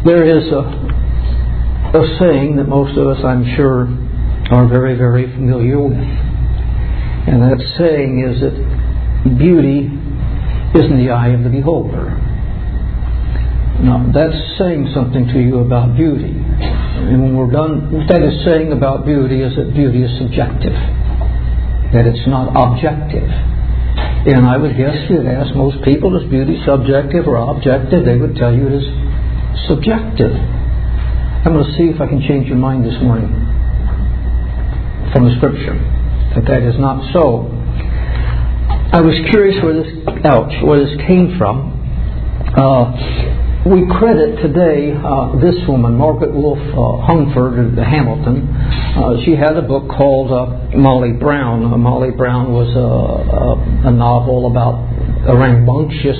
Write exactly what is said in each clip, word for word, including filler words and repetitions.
There is a, a saying that most of us, I'm sure, are very, very familiar with. And that saying is that beauty is in the eye of the beholder. Now, that's saying something to you about beauty. And when we're done, what that is saying about beauty is that beauty is subjective, that it's not objective. And I would guess if you'd ask most people, is beauty subjective or objective? They would tell you it is subjective. I'm going to see if I can change your mind this morning from the Scripture that that is not so. I was curious where this ouch where this came from. Uh, we credit today uh, this woman, Margaret Wolfe uh, Humford Hamilton. Uh, she had a book called uh, Molly Brown. Uh, Molly Brown was a, a, a novel about a rambunctious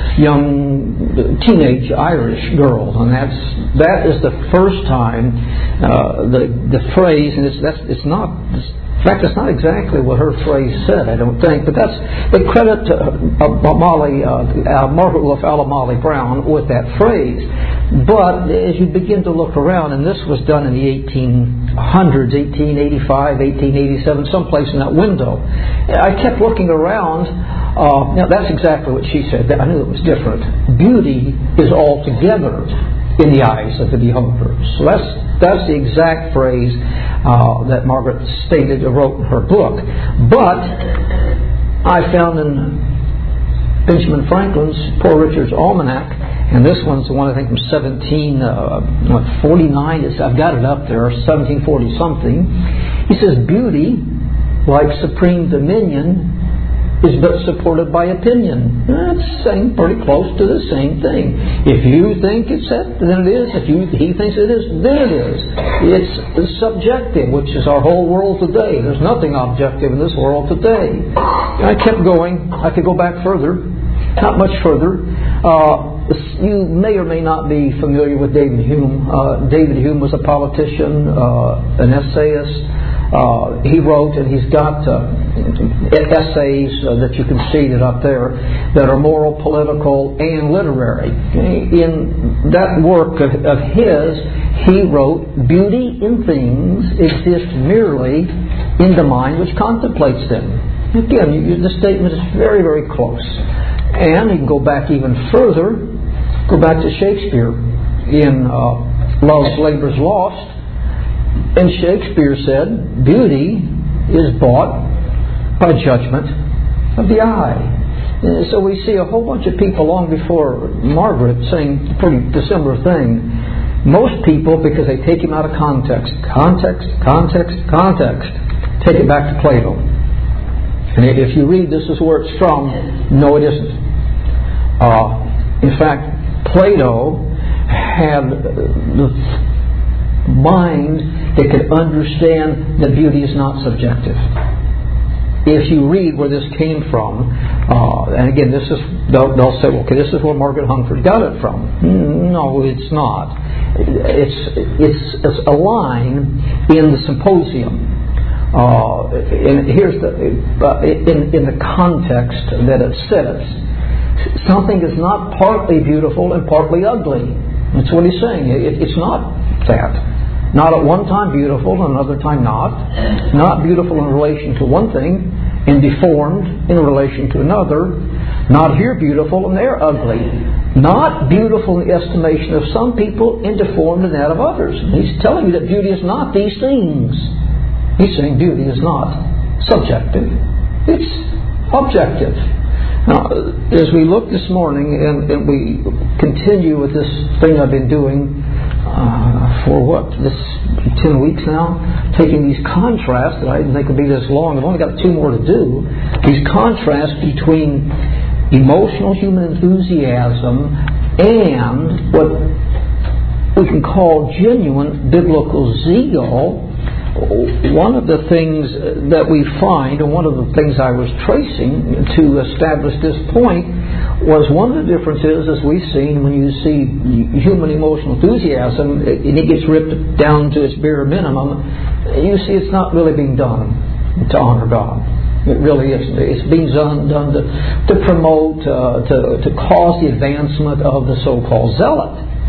young teenage Irish girl, and that's that is the first time uh, the the phrase, and it's that's it's not. It's, In fact, it's not exactly what her phrase said, I don't think, but that's they credit uh, uh, Molly, uh, uh, Margaret Wolfe Molly Brown with that phrase. But as you begin to look around, and this was done in the eighteen hundreds, eighteen eighty-five, eighteen eighty-seven, someplace in that window, I kept looking around. Uh, now, that's exactly what she said. I knew it was different. Beauty is altogether in the eyes of the beholder. So that's that's the exact phrase uh, that Margaret stated or wrote in her book. But I found in Benjamin Franklin's Poor Richard's Almanac, and this one's the one I think from seventeen forty-nine. It's, I've got it up there, seventeen forty something. He says, "Beauty, like supreme dominion, is but supported by opinion." That's saying pretty close to the same thing. If you think it's it, then it is. If you, he thinks it is, then it is. It's, it's subjective, which is our whole world today. There's nothing objective in this world today. And I kept going. I could go back further, not much further. Uh, you may or may not be familiar with David Hume. Uh, David Hume was a politician, uh, an essayist. Uh, he wrote, and he's got uh, essays uh, that you can see it up there that are moral, political, and literary. In that work of, of his, he wrote, "Beauty in things exists merely in the mind which contemplates them." Again, you, the statement is very, very close. And you can go back even further, go back to Shakespeare in uh, Love's Labour's Lost. And Shakespeare said, "Beauty is bought by judgment of the eye." And so we see a whole bunch of people long before Margaret saying a pretty dissimilar thing. Most people, because they take him out of context, context, context, context, take it back to Plato. And if you read, this is where it's from. No, it isn't. Uh, in fact, Plato had the mind that could understand that beauty is not subjective. If you read where this came from, uh, and again, this is they'll, they'll say, okay, this is where Margaret Humford got it from. No, it's not. It's it's, it's a line in the Symposium. Uh, and here's the uh, in in the context that it says, something is not partly beautiful and partly ugly. That's what he's saying. It, it's not that. Not at one time beautiful, and another time not. Not beautiful in relation to one thing, and deformed in relation to another. Not here beautiful, and there ugly. Not beautiful in the estimation of some people, and deformed in that of others. And he's telling you that beauty is not these things. He's saying beauty is not subjective. It's objective. Now, as we look this morning, and, and we continue with this thing I've been doing uh, for what, this ten weeks now, taking these contrasts that I didn't think would be this long. I've only got two more to do. These contrasts between emotional human enthusiasm and what we can call genuine biblical zeal. One of the things that we find, and one of the things I was tracing to establish this point, was one of the differences, as we've seen, when you see human emotional enthusiasm, and it gets ripped down to its bare minimum, you see it's not really being done to honor God. It really isn't. It's being done, done to, to promote, uh, to, to cause the advancement of the so-called zealot.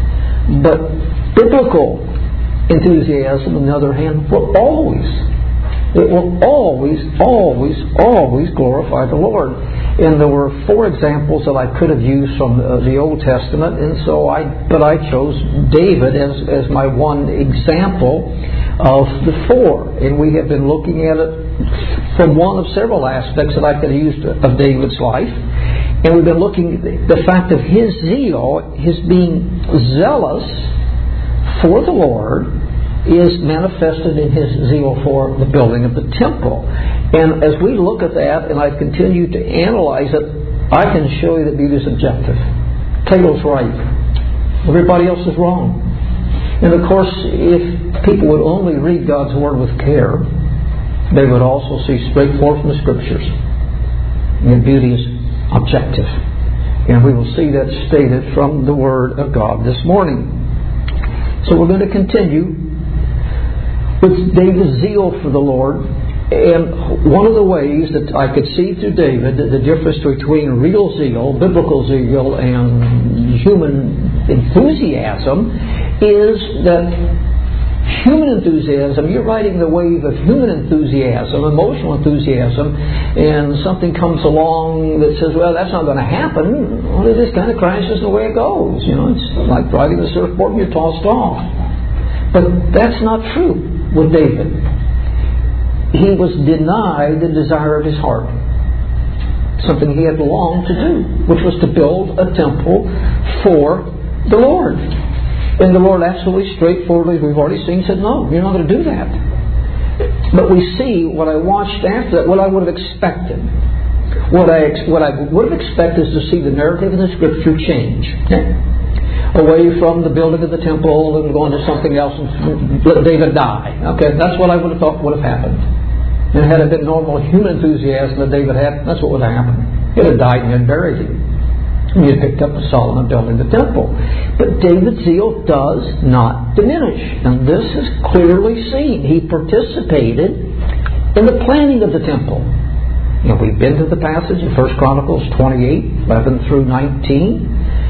But biblical enthusiasm, on the other hand, will always, it will always, always, always glorify the Lord. And there were four examples that I could have used from uh, the Old Testament, and so I, but I chose David as, as my one example of the four. And we have been looking at it from one of several aspects that I could have used of David's life. And we've been looking at the fact of his zeal, his being zealous for the Lord, is manifested in his zeal for the building of the temple. And as we look at that, and I continue to analyze it, I can show you that beauty is objective. Plato's right. Everybody else is wrong. And of course, if people would only read God's Word with care, they would also see straightforward from the Scriptures. And beauty is objective. And we will see that stated from the Word of God this morning. So we're going to continue with David's zeal for the Lord. And one of the ways that I could see through David the difference between real zeal, biblical zeal, and human enthusiasm is that human enthusiasm, you're riding the wave of human enthusiasm, emotional enthusiasm, and something comes along that says, well, that's not going to happen. Well, it just kind of crashes the way it goes. You know, it's like riding the surfboard and you're tossed off. But that's not true with David. He was denied the desire of his heart, something he had longed to do, which was to build a temple for the Lord. And the Lord absolutely straightforwardly, we've already seen, said, no, you're not going to do that. But we see what I watched after that, what I would have expected. What I, what I would have expected is to see the narrative in the Scripture change. Okay? Away from the building of the temple and going to something else and let David die. Okay, that's what I would have thought would have happened. And had it been normal human enthusiasm that David had, that's what would have happened. He'd have died and had buried him. And he had picked up Solomon building the temple. But David's zeal does not diminish. And this is clearly seen. He participated in the planning of the temple. You know, we've been to the passage in First Chronicles twenty-eight, eleven through nineteen.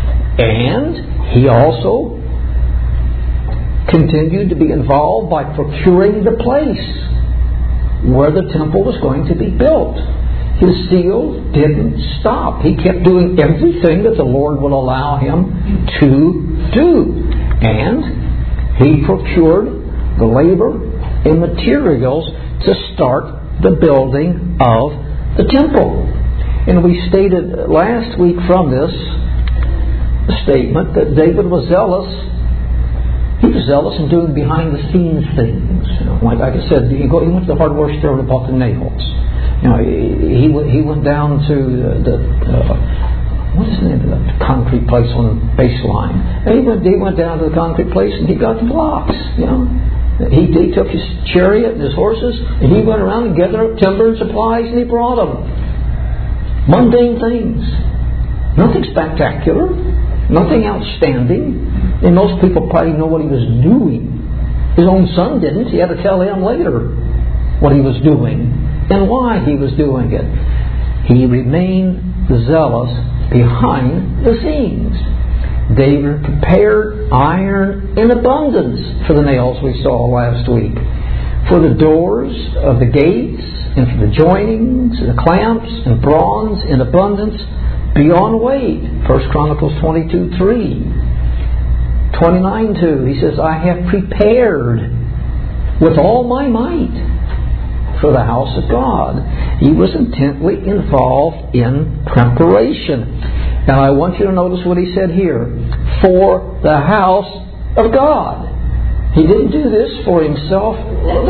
And he also continued to be involved by procuring the place where the temple was going to be built. His zeal didn't stop. He kept doing everything that the Lord would allow him to do. And he procured the labor and materials to start the building of the temple. And we stated last week from this statement that David was zealous. He was zealous in doing behind-the-scenes things. You know, like, like I said, he, go, he went to the hardware store and bought the nails. You know, he, he, he went down to the, the uh, what is the name of the concrete place on the baseline? And he went, he went down to the concrete place and he got the blocks. You know, he, he took his chariot and his horses and he went around and gathered up timber and supplies and he brought them. Mundane things, nothing spectacular. Nothing outstanding. And most people probably know what he was doing. His own son didn't. He had to tell him later what he was doing and why he was doing it. He remained zealous behind the scenes. David prepared iron in abundance for the nails we saw last week, for the doors of the gates, and for the joinings, and the clamps, and bronze in abundance, beyond weight. First Chronicles twenty-two three. twenty-nine two. He says, I have prepared with all my might for the house of God. He was intently involved in preparation. And I want you to notice what he said here. For the house of God. He didn't do this for himself.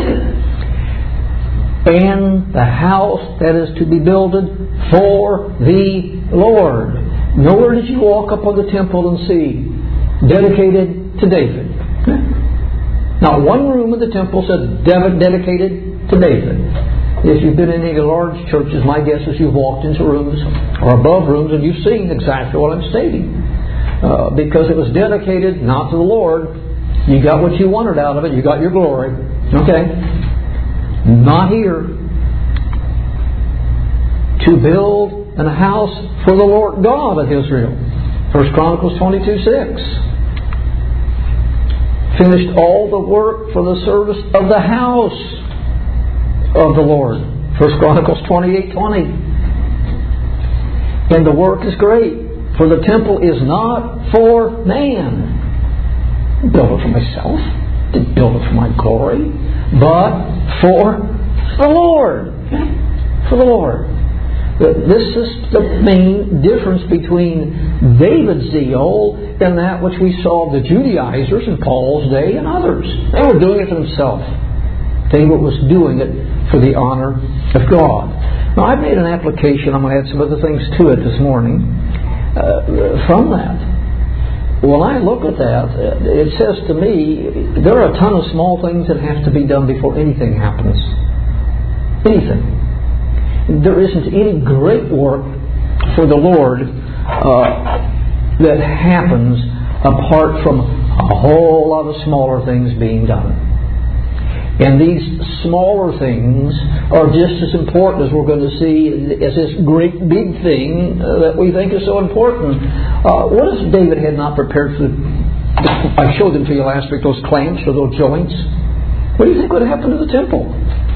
And the house that is to be builded for the Lord. Nowhere did you walk up on the temple and see dedicated to David. Not one room in the temple said dedicated to David. If you've been in any large churches, my guess is you've walked into rooms or above rooms and you've seen exactly what I'm stating. Uh, because it was dedicated not to the Lord. You got what you wanted out of it. You got your glory. Okay. Not here. To build a house for the Lord God of Israel. First Chronicles twenty-two six. finished all the work for the service of the house of the Lord. First Chronicles twenty-eight twenty. And the work is great, for the temple is not for man. I didn't build it for myself. I didn't build it for my glory, but for the Lord. For the Lord. This is the main difference between David's zeal and that which we saw of the Judaizers in Paul's day and others. They were doing it for themselves. David was doing it for the honor of God. Now, I've made an application. I'm going to add some other things to it this morning uh, from that. When I look at that, it says to me, there are a ton of small things that have to be done before anything happens. Anything. There isn't any great work for the Lord uh, that happens apart from a whole lot of smaller things being done. And these smaller things are just as important as we're going to see as this great big thing uh, that we think is so important. Uh, what if David had not prepared for the... I showed them to you last week, those clamps or those joints. What do you think would have happened to the temple?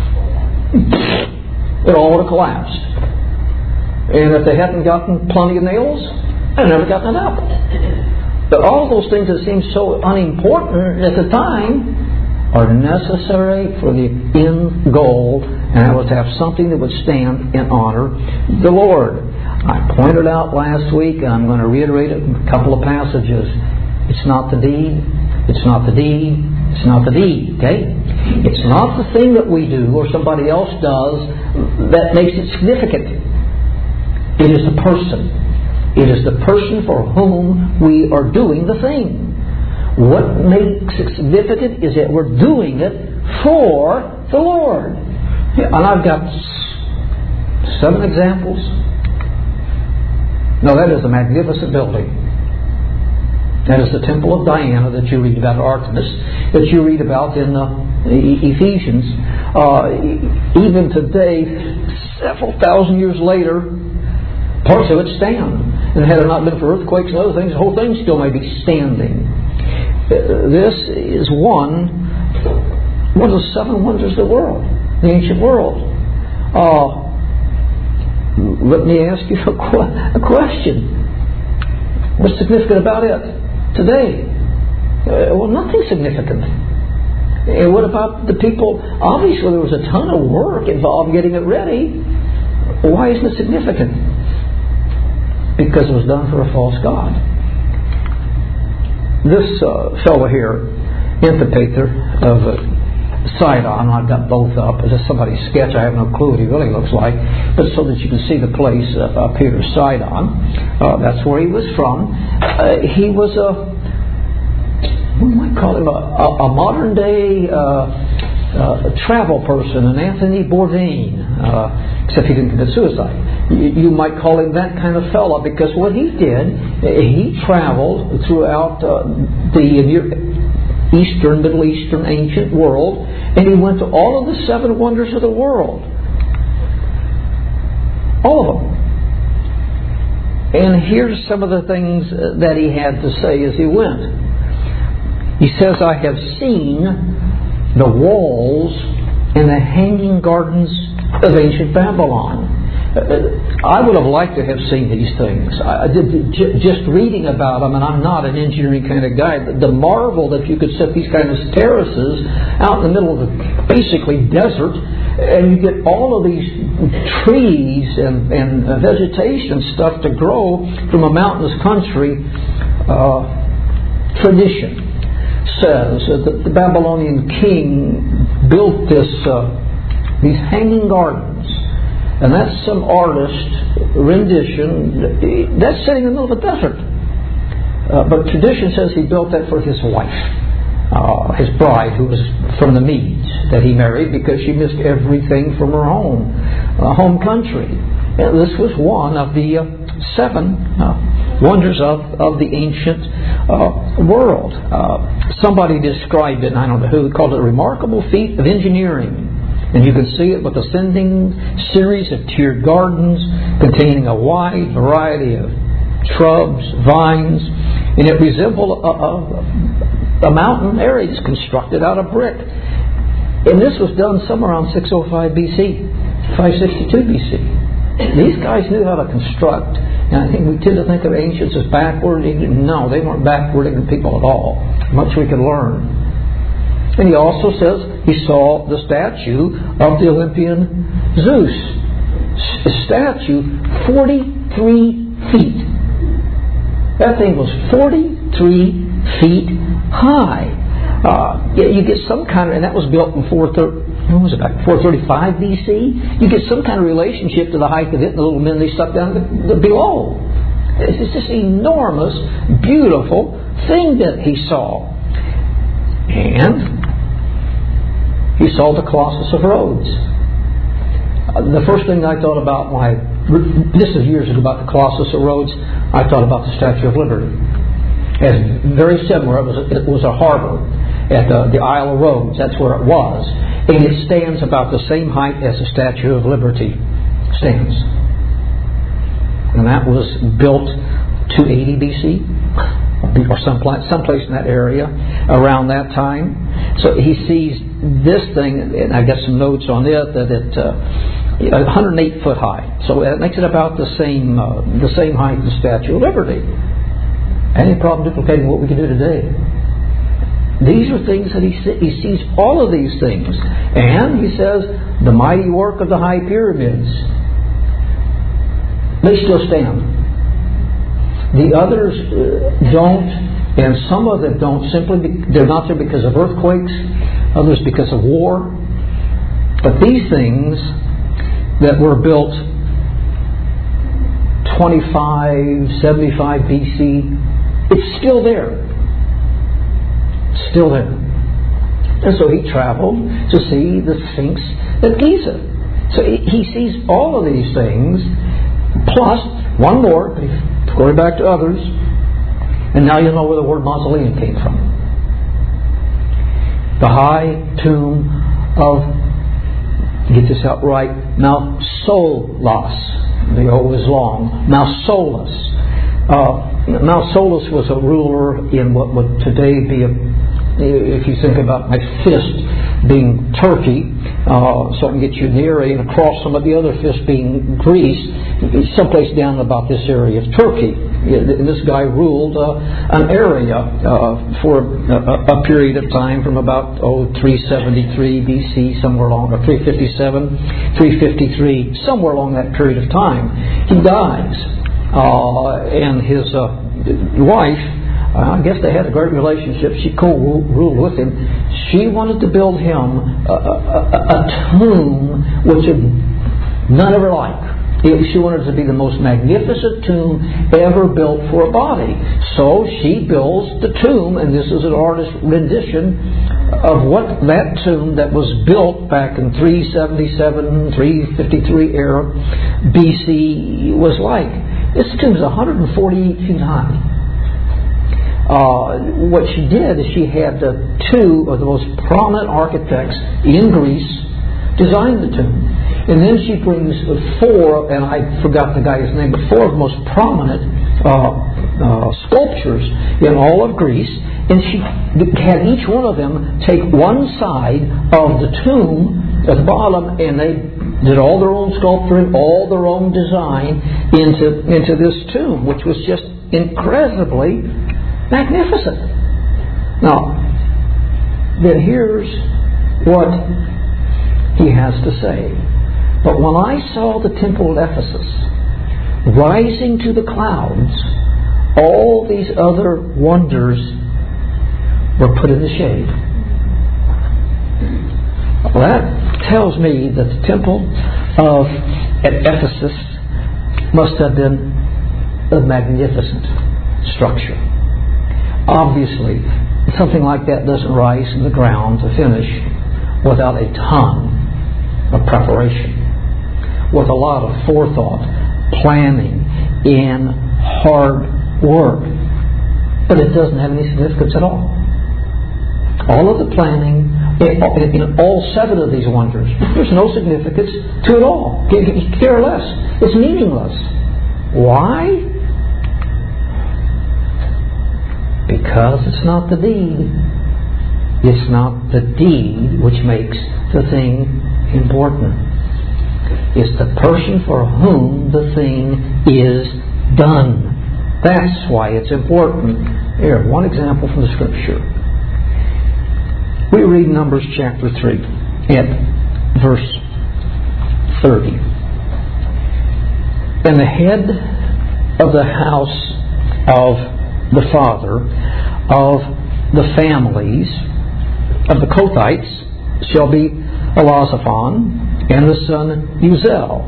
It all would have collapsed. And if they hadn't gotten plenty of nails, they'd never gotten it up. But all those things that seemed so unimportant at the time are necessary for the end goal, and that was to have something that would stand and honor the Lord. I pointed out last week, and I'm going to reiterate it in a couple of passages. It's not the deed. It's not the deed. It's not the deed, okay? It's not the thing that we do or somebody else does that makes it significant. It is the person. It is the person for whom we are doing the thing. What makes it significant is that we're doing it for the Lord. And I've got seven examples. Now, that is a magnificent building. That is the temple of Diana that you read about, Artemis, that you read about in uh, Ephesians. Uh, even today, several thousand years later, parts of it stand. And had it not been for earthquakes and other things, the whole thing still may be standing. Uh, this is one, one of the seven wonders of the world, the ancient world. Uh, let me ask you a, qu- a question. What's significant about it today? Uh, well, nothing significant. And what about the people? Obviously, there was a ton of work involved getting it ready. Why isn't it significant? Because it was done for a false god. This uh, fellow here, Antipater of uh, Sidon, I've got both up. This is somebody's sketch. I have no clue what he really looks like. But so that you can see the place uh, up here, Sidon. Uh, that's where he was from. Uh, he was a, what might call him, a, a, a modern day uh, uh, travel person, an Anthony Bourdain, uh, except he didn't commit suicide. You, you might call him that kind of fella, because what he did, he traveled throughout uh, the Eastern, Middle Eastern, ancient world, and he went to all of the seven wonders of the world. All of them. And here's some of the things that he had to say as he went. He says, I have seen the walls and the hanging gardens of ancient Babylon. I would have liked to have seen these things. I did just reading about them, and I'm not an engineering kind of guy. The marvel that you could set these kind of terraces out in the middle of the basically desert, and you get all of these trees and, and vegetation stuff to grow from a mountainous country. Uh, tradition says that the Babylonian king built this uh, these hanging gardens. And that's some artist rendition. That's sitting in the middle of a desert. Uh, but tradition says he built that for his wife, uh, his bride, who was from the Medes, that he married because she missed everything from her home, uh, home country. And this was one of the uh, seven uh, wonders of, of the ancient uh, world. Uh, somebody described it, and I don't know who, called it a remarkable feat of engineering. And you can see it with ascending series of tiered gardens containing a wide variety of shrubs, vines, and it resembled a, a, a mountain area just constructed out of brick. And this was done somewhere around six oh five B C, five sixty-two B C. These guys knew how to construct. And I think we tend to think of ancients as backward. No, they weren't backward people at all. Much we could learn. And he also says he saw the statue of the Olympian Zeus. A statue forty-three feet. That thing was forty-three feet high. Uh, you get some kind of, and that was built in four thirty. What was it, back four thirty-five B C? You get some kind of relationship to the height of it and the little men they stuck down the, the below. It's just this enormous, beautiful thing that he saw. And he saw the Colossus of Rhodes. Uh, the first thing I thought about when I, this is years ago, about the Colossus of Rhodes, I thought about the Statue of Liberty. It's very similar. It was a, it was a harbor at the, the Isle of Rhodes. That's where it was. And it stands about the same height as the Statue of Liberty stands. And that was built two eighty B C or someplace, someplace in that area around that time. So he sees this thing, and I got some notes on it, that it uh, one hundred eight foot high. So it makes it about the same uh, the same height as the Statue of Liberty. Any problem duplicating what we can do today? These are things that he he sees, all of these things. And he says, the mighty work of the high pyramids, they still stand. The others uh, don't, and some of them don't simply, be, they're not there because of earthquakes, others because of war. But these things that were built twenty-five, seventy-five B C, it's still there. Still there. And so he traveled to see the Sphinx at Giza. So he sees all of these things, plus one more, going back to others, and now you know where the word mausoleum came from. The high tomb of, get this out right, Mausolas. The O is long. Mausolus. Uh, Mausolus was a ruler in what would today be a, if you think about my fist being Turkey, uh, so I can get you in the area, and across some of the other fists being Greece, someplace down about this area of Turkey. And this guy ruled uh, an area uh, for a, a period of time from about oh three seventy-three B C, somewhere along, or three fifty-seven, three fifty-three, somewhere along that period of time. He dies, uh, and his uh, wife, I guess they had a great relationship. She co-ruled with him. She wanted to build him a, a, a tomb which had none ever like. She wanted it to be the most magnificent tomb ever built for a body. So she builds the tomb, and this is an artist's rendition of what that tomb that was built back in three seventy-seven, three fifty-three era B C was like. This tomb is one hundred forty-eight feet high. Uh, what she did is she had uh, two of the most prominent architects in Greece design the tomb. And then she brings four, and I forgot the guy's name, but four of the most prominent uh, uh, sculptures in all of Greece. And she had each one of them take one side of the tomb at the bottom, and they did all their own sculpturing, all their own design into, into this tomb, which was just incredibly magnificent. Now, then here's what he has to say. But when I saw the temple at Ephesus rising to the clouds, all these other wonders were put in the shade. Well, that tells me that the temple of at Ephesus must have been a magnificent structure. Obviously, something like that doesn't rise from the ground to finish without a ton of preparation, with a lot of forethought, planning, and hard work. But it doesn't have any significance at all. All of the planning in, in all seven of these wonders, there's no significance to it all. You care less. It's meaningless. Why? Because it's not the deed. It's not the deed which makes the thing important. It's the person for whom the thing is done. That's why it's important. Here, one example from the Scripture. We read Numbers chapter three at verse thirty. And the head of the house of the father of the families of the Kothites shall be Elazaphan and the son Uziel.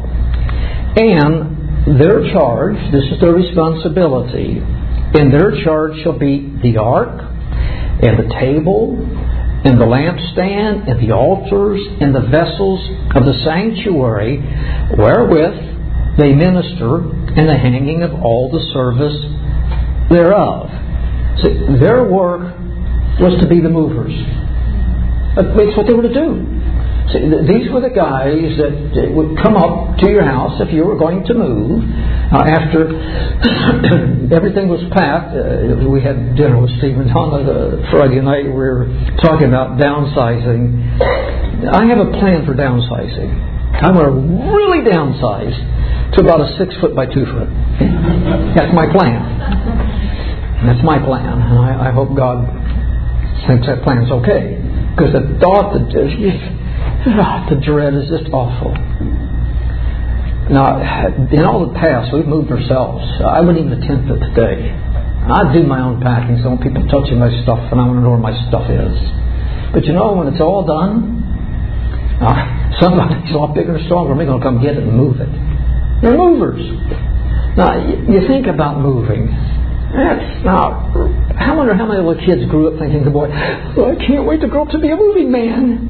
And their charge, this is their responsibility, and their charge shall be the ark and the table and the lampstand and the altars and the vessels of the sanctuary wherewith they minister, and the hanging of all the service thereof. So their work was to be the movers. That's what they were to do. See, these were the guys that would come up to your house if you were going to move. Uh, after everything was packed, uh, we had dinner with Stephen on the Friday night. We were talking about downsizing. I have a plan for downsizing. I'm going to really downsize to about a six foot by two foot. That's my plan. That's my plan. And I, I hope God thinks that plan's okay. Because the thought, the, the dread is just awful. Now, in all the past, we've moved ourselves. I wouldn't even attempt it today. I do my own packing, so I don't want people touching my stuff, and I want to know where my stuff is. But you know, when it's all done, uh, somebody's a lot bigger and stronger than me going to come get it and move it. They're movers. Now, you think about moving. That's now, I wonder how many little kids grew up thinking, boy, oh, I can't wait to grow up to be a moving man.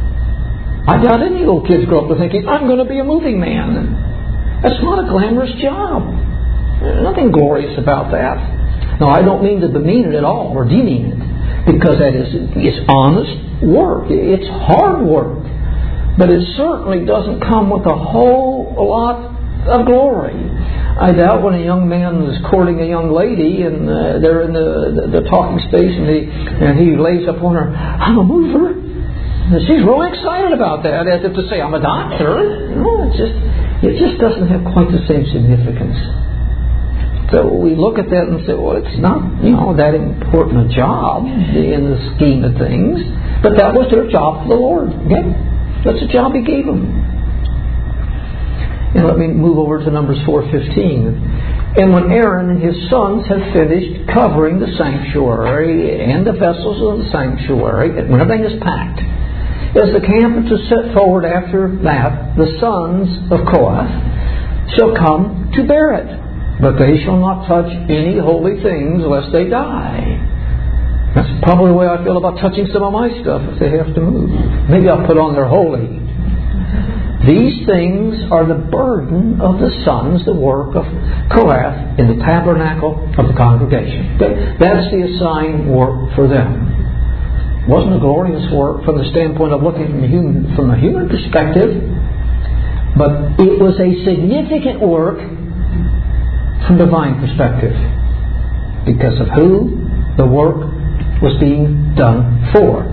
I doubt any little kids grow up thinking, I'm going to be a moving man. That's not a glamorous job. There's nothing glorious about that. Now, I don't mean to demean it at all or demean it, because that is it's honest work. It's hard work. But it certainly doesn't come with a whole lot of glory. I doubt when a young man is courting a young lady and uh, they're in the, the, the talking space and he, and he lays up on her, I'm a mover. And she's really excited about that, as if to say, I'm a doctor. No, it just, it just doesn't have quite the same significance. So we look at that and say, well, it's not, you know, that important a job in the scheme of things. But that was their job for the Lord. Okay? That's the job He gave them. And let me move over to Numbers four fifteen. And when Aaron and his sons have finished covering the sanctuary and the vessels of the sanctuary, when everything is packed, as the camp is set forward after that, the sons of Kohath shall come to bear it. But they shall not touch any holy things lest they die. That's probably the way I feel about touching some of my stuff if they have to move. Maybe I'll put on their holy. These things are the burden of the sons, the work of Kohath in the tabernacle of the congregation. That's the assigned work for them. It wasn't a glorious work from the standpoint of looking from a human, from a human perspective, but it was a significant work from divine perspective because of who the work was being done for.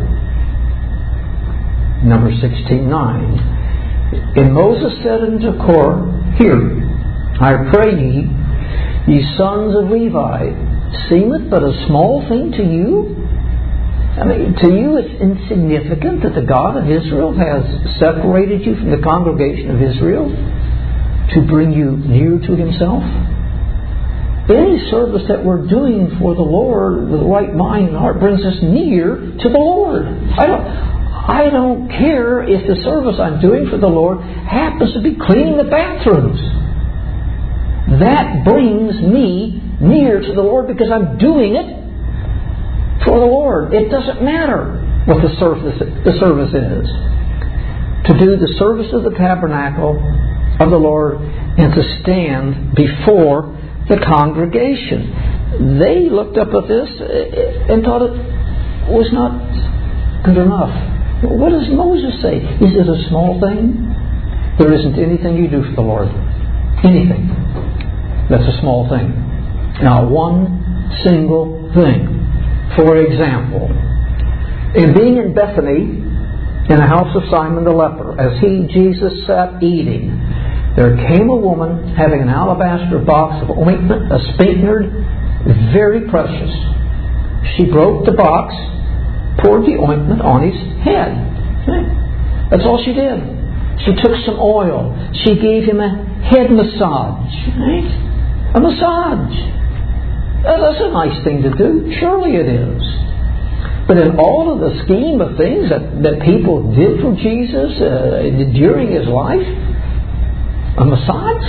Number sixteen nine. And Moses said unto Korah, Hear, I pray ye, ye sons of Levi, seemeth but a small thing to you? I mean, to you it's insignificant that the God of Israel has separated you from the congregation of Israel to bring you near to Himself? Any service that we're doing for the Lord with the right mind and heart brings us near to the Lord. I don't... I don't care if the service I'm doing for the Lord happens to be cleaning the bathrooms. That brings me near to the Lord because I'm doing it for the Lord. It doesn't matter what the service, the service is. To do the service of the tabernacle of the Lord and to stand before the congregation. They looked up at this and thought it was not good enough. What does Moses say? Is it a small thing? There isn't anything you do for the Lord. Anything. That's a small thing. Not one single thing For example, in being in Bethany, in the house of Simon the leper, as he, Jesus, sat eating, there came a woman having an alabaster box of ointment, a spikenard, very precious. She broke the box, poured the ointment on his head. Okay? That's all she did. She took some oil. She gave him a head massage. Right? A massage. That's a nice thing to do. Surely it is. But in all of the scheme of things that, that people did for Jesus uh, during His life, a massage?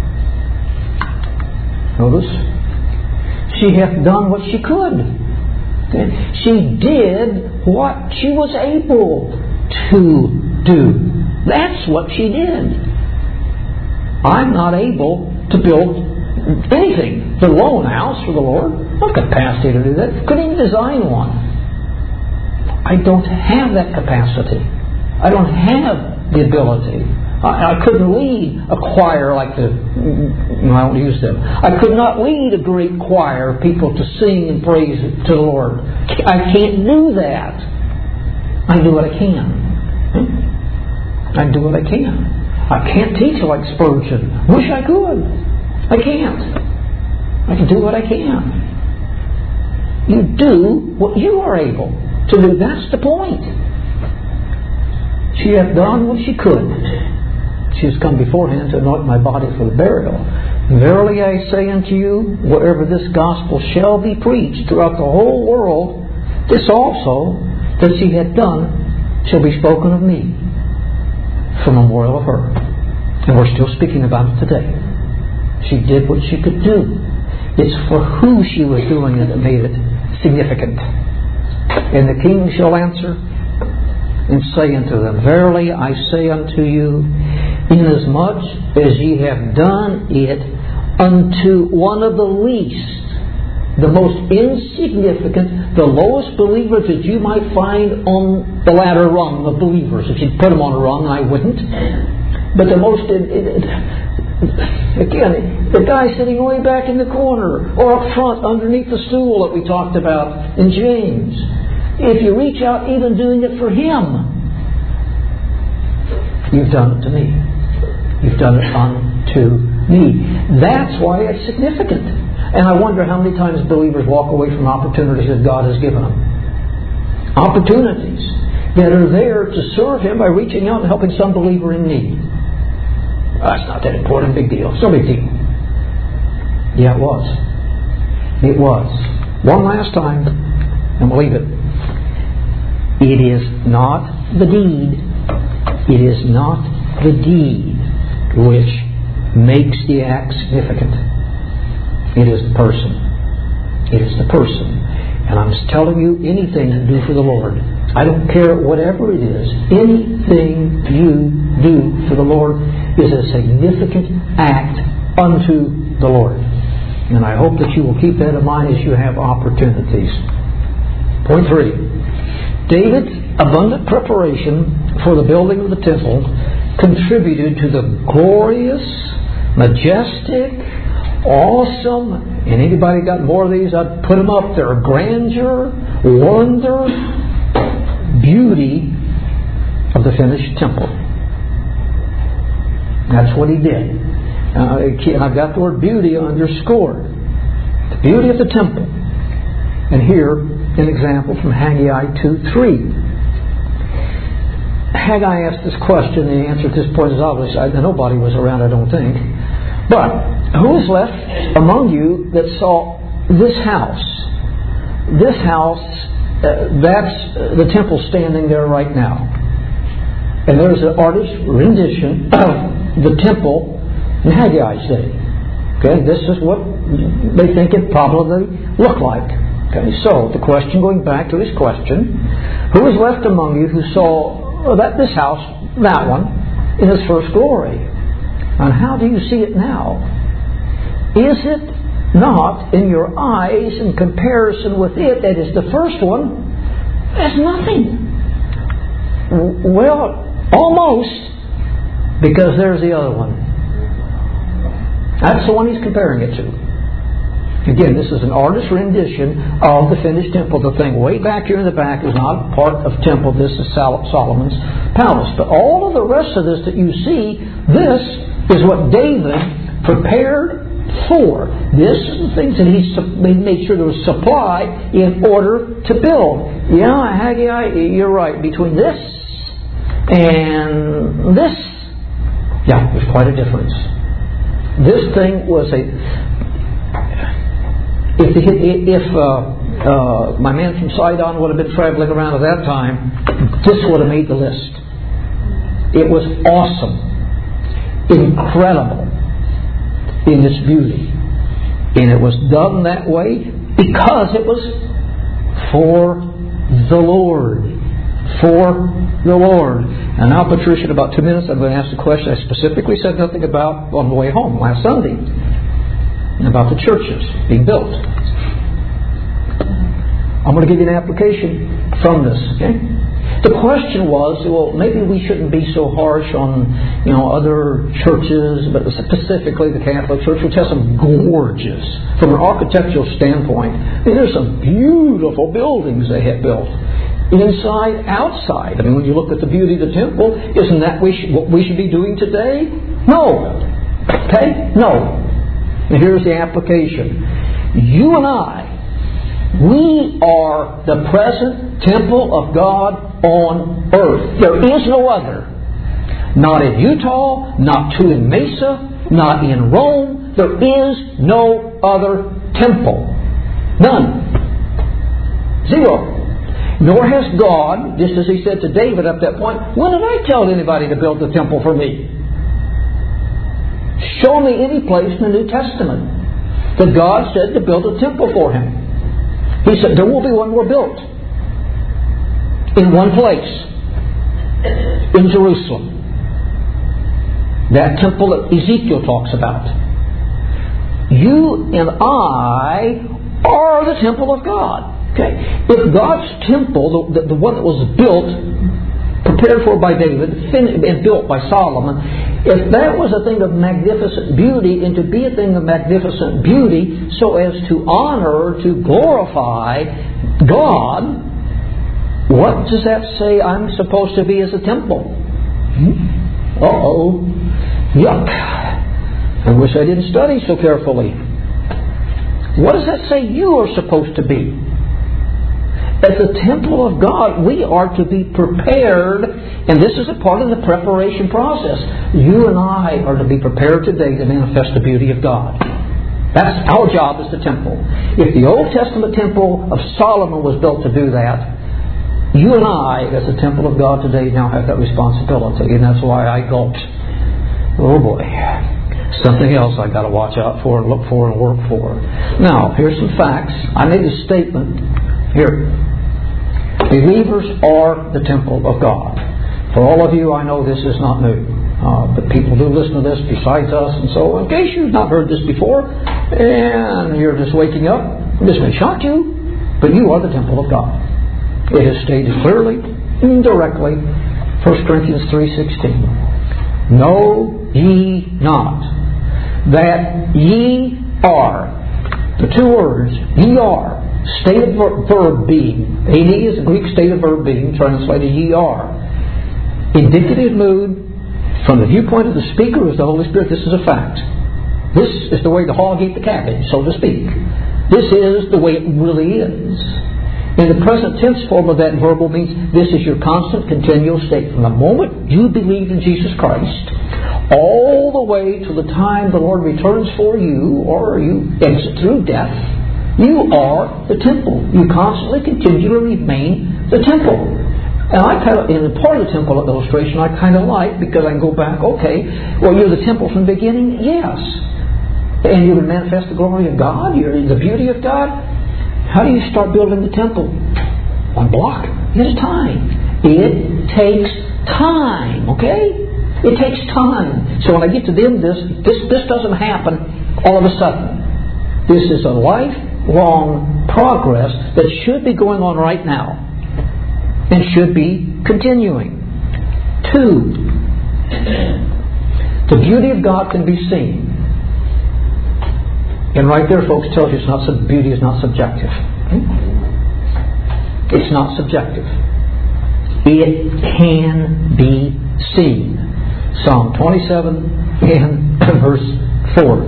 Notice, she hath done what she could. Okay? She did what she was able to do. That's what she did. I'm not able to build anything. The lone house for the Lord. No capacity to do that. Couldn't even design one. I don't have that capacity. I don't have the ability. I, I couldn't lead a choir like the... No, I don't use them. I could not lead a great choir of people to sing and praise to the Lord. I can't do that. I do what I can. I do what I can. I can't teach like Spurgeon. Wish I could. I can't. I can do what I can. You do what you are able to do. That's the point. She hath done what she could. She has come beforehand to anoint my body for the burial. Verily I say unto you, wherever this gospel shall be preached throughout the whole world, this also that she hath done shall be spoken of me, for memorial of her. And we're still speaking about it today. She did what she could do. It's for who she was doing it that made it significant. And the king shall answer and say unto them, verily I say unto you, inasmuch as ye have done it unto one of the least, the most insignificant, the lowest believers that you might find on the ladder rung of believers. If you'd put them on a rung, I wouldn't. But the most, it, it, again, the guy sitting way back in the corner or up front underneath the stool that we talked about in James. If you reach out even doing it for him, you've done it to me. You've done it unto me. That's why it's significant. And I wonder how many times believers walk away from opportunities that God has given them. Opportunities that are there to serve Him by reaching out and helping some believer in need. That's not that important. Big deal. It's no big deal. Yeah, it was. It was. One last time, and we'll leave it. It is not the deed. It is not the deed which makes the act significant. It is the person. It is the person. And I'm telling you, anything you do for the Lord, I don't care whatever it is, anything you do for the Lord is a significant act unto the Lord. And I hope that you will keep that in mind as you have opportunities. Point three. David's abundant preparation for the building of the temple contributed to the glorious, majestic, awesome, and anybody got more of these, I'd put them up there, grandeur, wonder, beauty of the finished temple. That's what he did. Uh, I've got the word beauty underscored. The beauty of the temple. And here, an example from Haggai two three. Haggai asked this question, and the answer at this point is obvious. I, nobody was around, I don't think. But who is left among you that saw this house? This house, uh, that's uh, the temple standing there right now. And there's an artist's rendition of the temple in Haggai's day. Okay, this is what they think it probably looked like. Okay, so the question, going back to his question, who is left among you who saw oh, that this house, that one, in its first glory? And how do you see it now? Is it not in your eyes in comparison with it, that is the first one, as nothing? Well, almost, because there's the other one. That's the one he's comparing it to. Again, this is an artist's rendition of the finished temple. The thing way back here in the back is not part of temple. This is Solomon's palace. But all of the rest of this that you see, this is what David prepared for. This is the things that he made sure there was supply in order to build. Yeah, Haggai, you're right. Between this and this, yeah, there's quite a difference. This thing was a... If, the, if uh, uh, my man from Sidon would have been traveling around at that time, this would have made the list. It was awesome, incredible in its beauty. And it was done that way because it was for the Lord. For the Lord. And now, Patricia, in about two minutes, I'm going to ask the question I specifically said nothing about on the way home last Sunday. About the churches being built. I'm going to give you an application from this. Okay? The question was, well, maybe we shouldn't be so harsh on, you know, other churches, but specifically the Catholic Church, which has some gorgeous, from an architectural standpoint. I mean, there's some beautiful buildings they have built, inside, outside. I mean, when you look at the beauty of the temple, isn't that we should, what we should be doing today? No. Okay? No. And here's the application. You and I, we are the present temple of God on earth. There is no other. Not in Utah, not two in Mesa, not in Rome. There is no other temple. None. Zero. Nor has God, just as He said to David at that point, when did I tell anybody to build the temple for me? Show me any place in the New Testament that God said to build a temple for Him. He said there will be one more built in one place in Jerusalem. That temple that Ezekiel talks about. You and I are the temple of God. Okay, if God's temple, the, the, the one that was built, prepared for by David, and built by Solomon, if that was a thing of magnificent beauty, and to be a thing of magnificent beauty so as to honor, to glorify God, what does that say I'm supposed to be as a temple? Uh-oh. Yuck. I wish I didn't study so carefully. What does that say you are supposed to be? As the temple of God, we are to be prepared, and this is a part of the preparation process. You and I are to be prepared today to manifest the beauty of God. That's our job as the temple. If the Old Testament temple of Solomon was built to do that, you and I, as the temple of God today, now have that responsibility, and that's why I gulped. Oh boy. Something else I got to watch out for and look for and work for. Now, here's some facts. I made a statement here. Believers are the temple of God. For all of you, I know this is not new. Uh, but people do listen to this besides us. And so, in case you've not heard this before, and you're just waking up, this may shock you, but you are the temple of God. It is stated clearly, indirectly, First Corinthians three sixteen. Know ye not that ye are, the two words, ye are, state of verb being. A D is a Greek state of verb being, translated ye are. Indicative mood, from the viewpoint of the speaker is the Holy Spirit, this is a fact. This is the way the hog ate the cabbage, so to speak. This is the way it really is. In the present tense form of that verbal means this is your constant, continual state. From the moment you believe in Jesus Christ, all the way to the time the Lord returns for you, or you exit through death, you are the temple. You constantly, continually remain the temple. And I kind of, in the part of the temple illustration, I kind of like, because I can go back, okay, well, you're the temple from the beginning? Yes. And you would manifest the glory of God, you're the beauty of God. How do you start building the temple? One block at a time. It takes time, okay? It takes time. So when I get to the end of this, this, this doesn't happen all of a sudden. This is a lifelong progress that should be going on right now and should be continuing. Two, the beauty of God can be seen And right there, folks, tells you it's not sub- beauty is not subjective. It's not subjective. It can be seen. Psalm twenty-seven and verse four.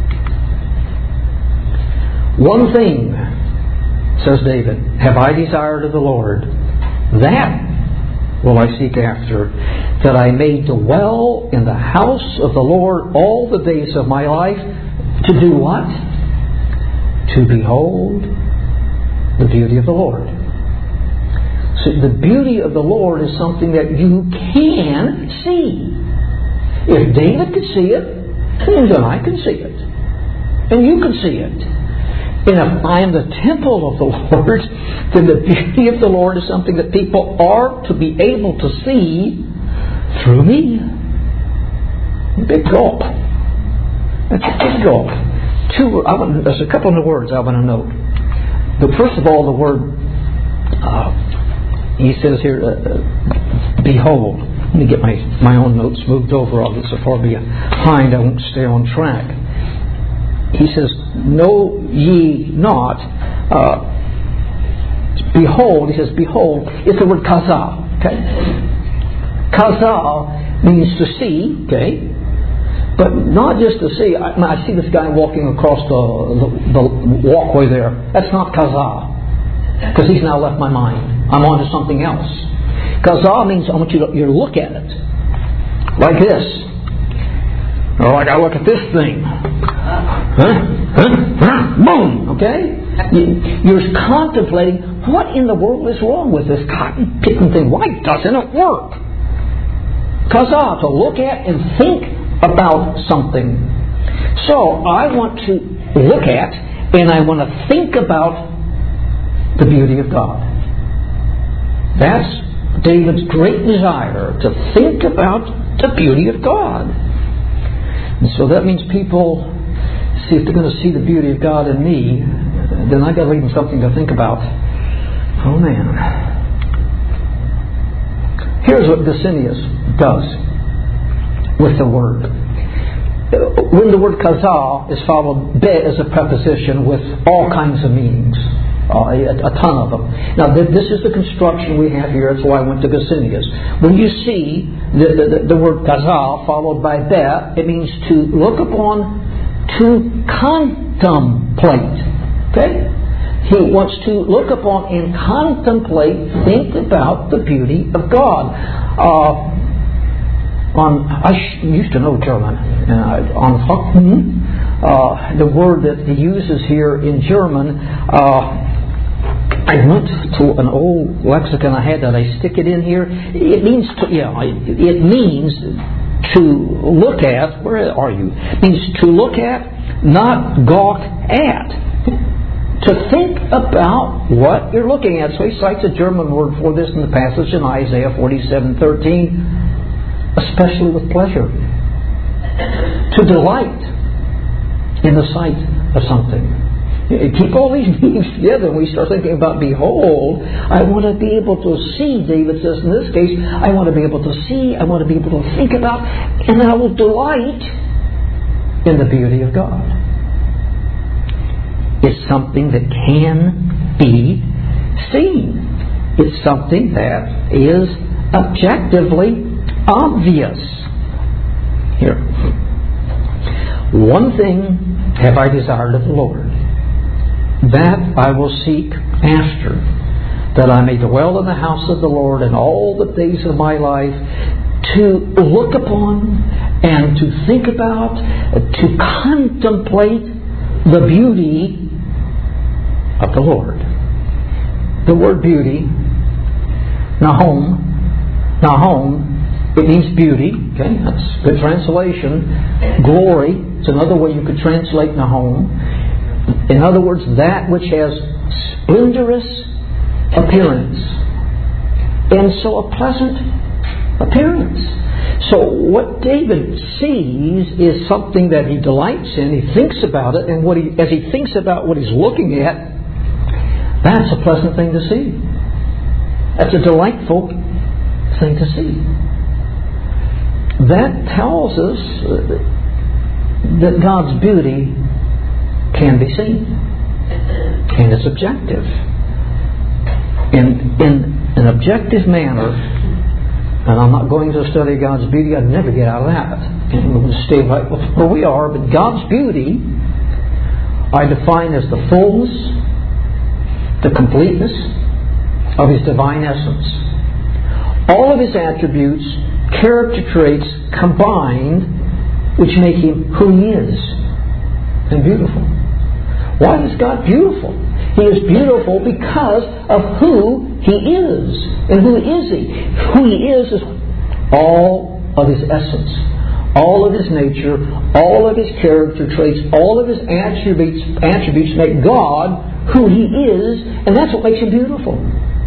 One thing, says David, have I desired of the Lord, that will I seek after, that I may dwell in the house of the Lord all the days of my life. To do what? To behold the beauty of the Lord. So the beauty of the Lord is something that you can see. If David could see it, then I can see it. And you can see it. And if I am the temple of the Lord, then the beauty of the Lord is something that people are to be able to see through me. Big gulp. That's a big gulp. Two, I want, there's a couple of words I want to note. But first of all, the word, uh, he says here, uh, uh, behold. Let me get my, my own notes moved over. I'll get so far behind I won't stay on track. He says, know ye not, uh, behold, he says, behold, it's the word kazah, okay? Kazah means to see, okay? But not just to see. I, I see this guy walking across the, the, the walkway there. That's not kazah, because he's now left my mind. I'm on to something else. Kazah means I want you to, you to look at it. Like this. Or like I look at this thing. Huh? Huh? Huh? Boom! Okay? You're contemplating, what in the world is wrong with this cotton picking thing? Why doesn't it work? Kazah, to look at and think about something. So I want to look at and I want to think about the beauty of God. That's David's great desire, to think about the beauty of God. And so that means people, see, if they're going to see the beauty of God in me, then I've got to give them something to think about. Oh man. Here's what Gesenius does with the word. When the word kazah is followed be as a preposition with all kinds of meanings. Uh, a, a ton of them. Now, th- this is the construction we have here. That's why I went to Gesenius. When you see the, the, the word kazah followed by be, it means to look upon, to contemplate. Okay? He wants to look upon and contemplate, think about the beauty of God. Uh, on I sh- used to know German. Uh, on Hocken, uh, the word that he uses here in German, uh, I went to an old lexicon I had that I stick it in here. It means to, yeah, it means to look at. Where are you? It means to look at, not gawk at. To think about what you're looking at. So he cites a German word for this in the passage in Isaiah forty-seven thirteen, especially with pleasure. To delight in the sight of something. Keep all these meanings together and we start thinking about behold. I want to be able to see, David says in this case, I want to be able to see, I want to be able to think about, and then I will delight in the beauty of God. It's something that can be seen. It's something that is objectively obvious. Here. One thing have I desired of the Lord, that I will seek after, that I may dwell in the house of the Lord in all the days of my life, to look upon and to think about, to contemplate the beauty of the Lord. The word beauty, Nahom, Nahom, it means beauty. Okay, that's a good translation. Glory, it's another way you could translate Nahom. In other words, that which has splendorous appearance. And so a pleasant appearance. So what David sees is something that he delights in. He thinks about it, and what he, as he thinks about what he's looking at, that's a pleasant thing to see. That's a delightful thing to see. That tells us that God's beauty can be seen. And it's objective. In, in an objective manner, and I'm not going to study God's beauty, I'd never get out of that. And we'll stay right where we are, but God's beauty I define as the fullness, the completeness of His divine essence. All of His attributes, character traits combined, which make Him who He is, and beautiful. Why is God beautiful? He is beautiful because of who He is. And who is He? Who He is is all of His essence, all of His nature, all of His character traits, all of His attributes, attributes make God who He is, and that's what makes Him beautiful.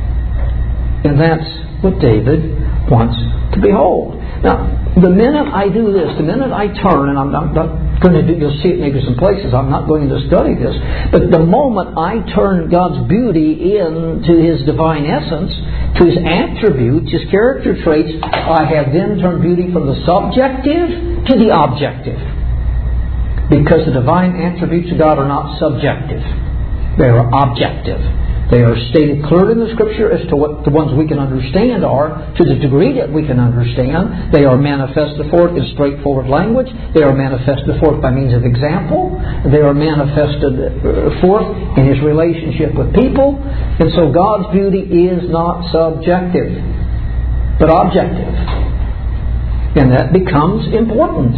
And that's what David wants to behold. Now, the minute I do this, the minute I turn, and I'm not, not going to do, you'll see it maybe some places, I'm not going to study this, but the moment I turn God's beauty into His divine essence, to His attributes, His character traits, I have then turned beauty from the subjective to the objective. Because the divine attributes of God are not subjective. They are objective. They are stated clearly in the Scripture as to what the ones we can understand are, to the degree that we can understand. They are manifested forth in straightforward language. They are manifested forth by means of example. They are manifested forth in His relationship with people. And so God's beauty is not subjective, but objective. And that becomes important.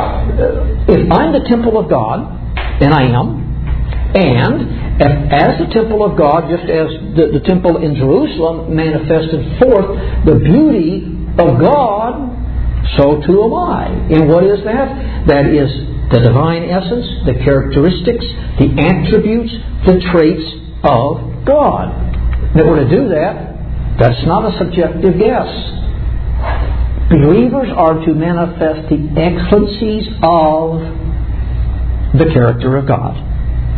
If I'm the temple of God, and I am, and as the temple of God, just as the, the temple in Jerusalem manifested forth the beauty of God, so too am I. And what is that? That is the divine essence, the characteristics, the attributes, the traits of God. In order to do that, that's not a subjective guess. Believers are to manifest the excellencies of the character of God.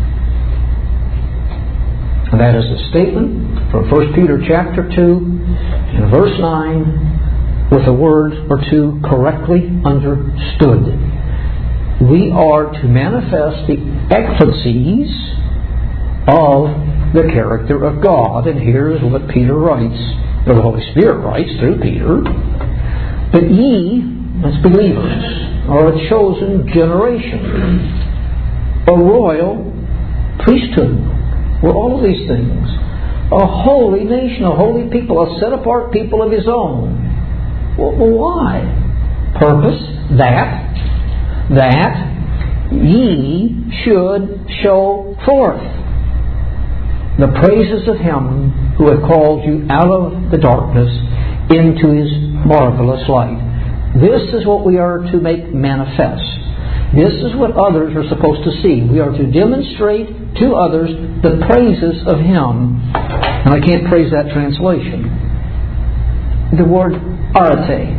And that is a statement from First Peter chapter two and verse nine with a word or two correctly understood. We are to manifest the excellencies of the character of God. And here is what Peter writes, or the Holy Spirit writes through Peter. But ye, as believers, are a chosen generation, a royal priesthood. We're all of these things. A holy nation, a holy people, a set-apart people of His own. Well, why? Purpose, that, that ye should show forth the praises of Him who hath called you out of the darkness into His marvelous light. This is what we are to make manifest. This is what others are supposed to see. We are to demonstrate to others the praises of Him. And I can't praise that translation. The word arete.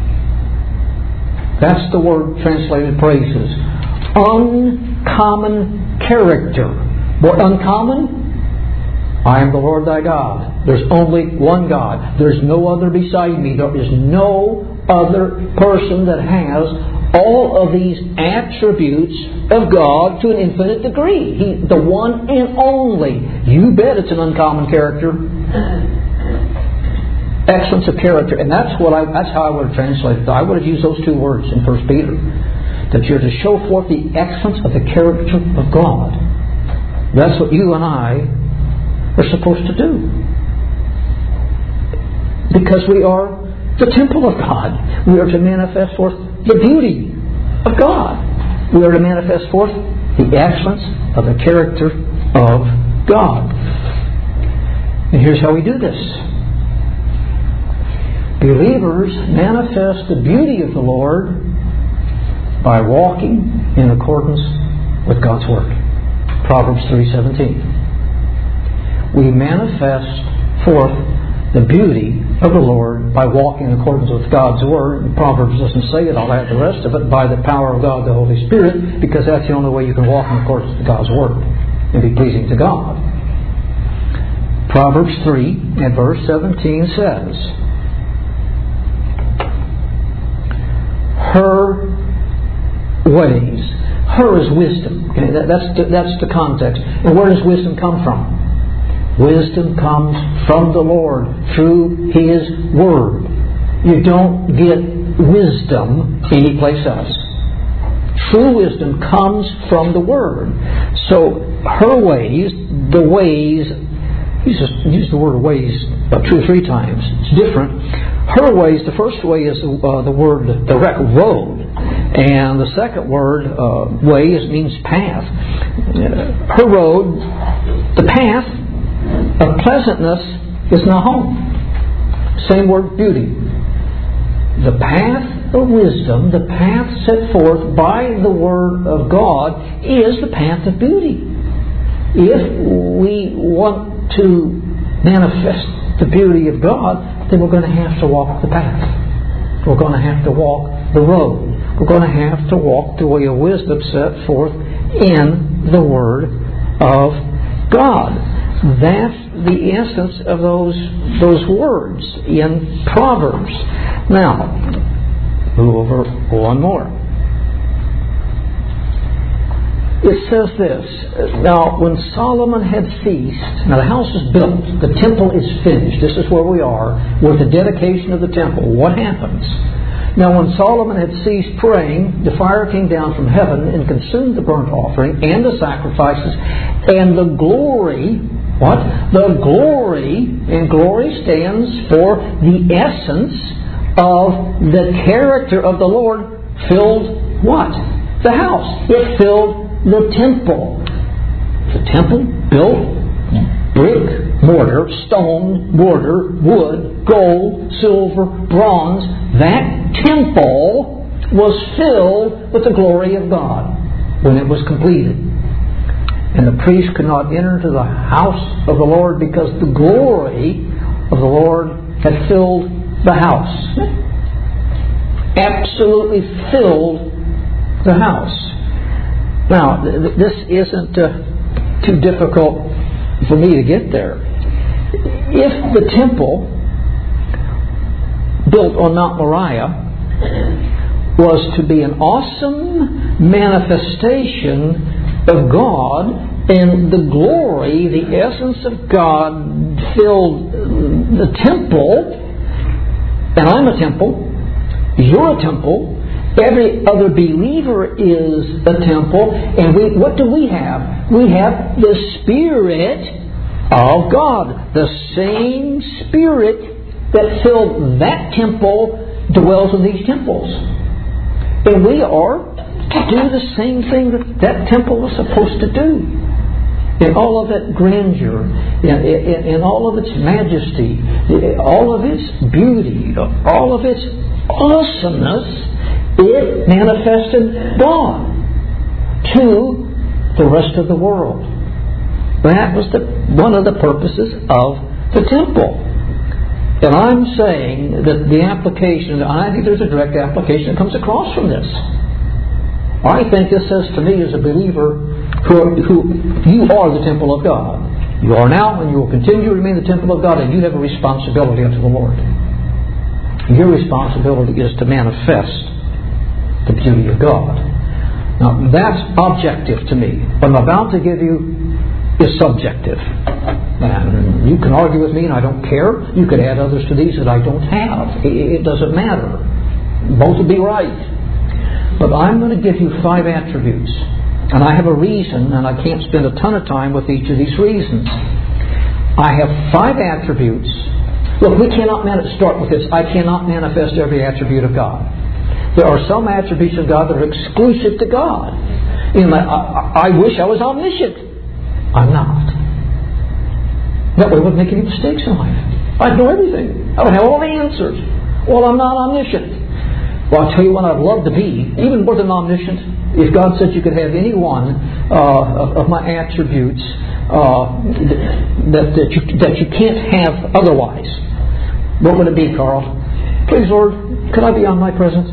That's the word translated praises. Uncommon character. What uncommon? I am the Lord thy God. There's only one God. There's no other beside me. There is no other person that has all of these attributes of God to an infinite degree. He, the one and only. You bet it's an uncommon character. Excellence of character. And that's what I that's how I would have translated it. I would have used those two words in First Peter. That you're to show forth the excellence of the character of God. That's what you and I are supposed to do. Because we are the temple of God. We are to manifest forth the beauty of God. We are to manifest forth the excellence of the character of God. And here's how we do this. Believers manifest the beauty of the Lord by walking in accordance with God's Word. Proverbs three seventeen. We manifest forth the beauty of the Lord by walking in accordance with God's Word. And Proverbs doesn't say it, I'll add the rest of it, by the power of God, the Holy Spirit, because that's the only way you can walk in accordance with God's Word and be pleasing to God. Proverbs three and verse seventeen says, her ways, her is wisdom. Okay, that, that's, the, that's the context. And where does wisdom come from? Wisdom comes from the Lord through His Word. You don't get wisdom anyplace else. True wisdom comes from the Word. So her ways, the ways, he just used the word ways about two or three times. It's different. Her ways, the first way is uh, the word direct, road. And the second word, uh, way, is, means path. Uh, her road, the path of pleasantness is not home. Same word, beauty. The path of wisdom, the path set forth by the Word of God, is the path of beauty. If we want to manifest the beauty of God, then we're going to have to walk the path. We're going to have to walk the road. We're going to have to walk the way of wisdom set forth in the Word of God. That's the essence of those those words in Proverbs. Now, move over one more. It says this. Now, when Solomon had ceased, now the house is built, the temple is finished. This is where we are with the dedication of the temple. What happens? Now, when Solomon had ceased praying, the fire came down from heaven and consumed the burnt offering and the sacrifices, and the glory, what? The glory, and glory stands for the essence of the character of the Lord, filled what? The house. It filled the temple. The temple built brick, mortar, stone, mortar, wood, gold, silver, bronze. That temple was filled with the glory of God when it was completed. And the priest could not enter into the house of the Lord because the glory of the Lord had filled the house. Absolutely filled the house. Now, th- this isn't uh, too difficult for me to get there. If the temple built on Mount Moriah was to be an awesome manifestation of God, and the glory, the essence of God filled the temple, and I'm a temple, you're a temple, every other believer is a temple, and we, what do we have? We have the Spirit of God. The same Spirit that filled that temple dwells in these temples. And we are to do the same thing that that temple was supposed to do. In all of its grandeur, in, in, in all of its majesty, all of its beauty, all of its awesomeness, it manifested God to the rest of the world. That was the, one of the purposes of the temple. And I'm saying that the application, I think there's a direct application that comes across from this. I think this says to me as a believer who, who you are the temple of God. You are now and you will continue to remain the temple of God, and you have a responsibility unto the Lord. Your responsibility is to manifest the beauty of God. Now that's objective to me. What I'm about to give you is subjective. And you can argue with me and I don't care. You could add others to these that I don't have. It doesn't matter. Both will be right. But I'm going to give you five attributes. And I have a reason, and I can't spend a ton of time with each of these reasons. I have five attributes. Look, we cannot man- start with this. I cannot manifest every attribute of God. There are some attributes of God that are exclusive to God. You know, I, I wish I was omniscient. I'm not. That way I wouldn't make any mistakes in life. I'd know everything. I would have all the answers. Well, I'm not omniscient. Well, I'll tell you what I'd love to be, even more than omniscient. If God said you could have any one uh, of, of my attributes uh, that, that, you, that you can't have otherwise, what would it be, Carl? Please, Lord, could I be omnipresent?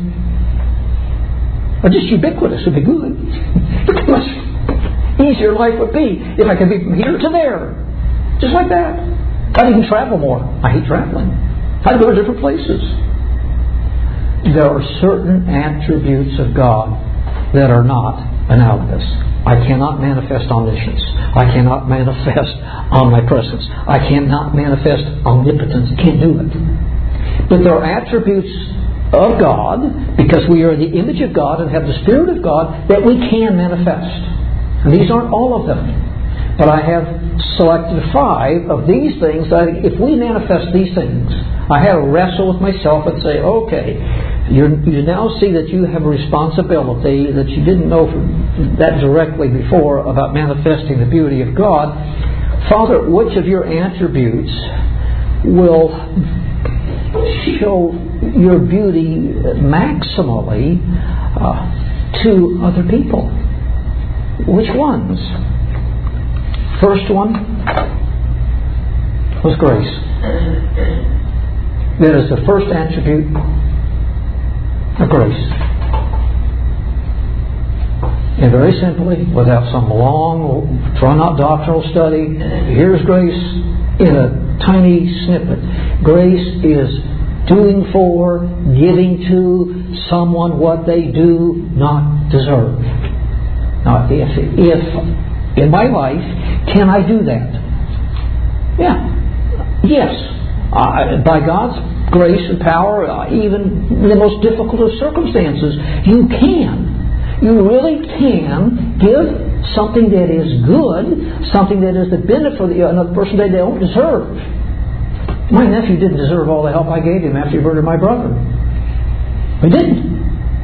Or just ubiquitous would be good. Look how much easier life would be if I could be from here to there. Just like that. I'd even travel more. I hate traveling. I'd go to different places. There are certain attributes of God that are not analogous. I cannot manifest omniscience. I cannot manifest omnipresence. I cannot manifest omnipotence. I can't do it. But there are attributes of God, because we are the image of God and have the Spirit of God, that we can manifest. And these aren't all of them. But I have selected five of these things that if we manifest these things, I have to wrestle with myself and say, okay, you're, you now see that you have a responsibility that you didn't know that directly before about manifesting the beauty of God. Father, which of your attributes will show your beauty maximally uh, to other people? Which ones? First one was grace. That is the first attribute of grace. And very simply, without some long, drawn out doctrinal study, here's grace in a tiny snippet. Grace is doing for, giving to someone what they do not deserve. Now, if, if in my life, can I do that? Yeah. Yes. Uh, by God's grace and power, uh, even in the most difficult of circumstances, you can. You really can give something that is good, something that is the benefit of another person that they don't deserve. My nephew didn't deserve all the help I gave him after he murdered my brother. He didn't.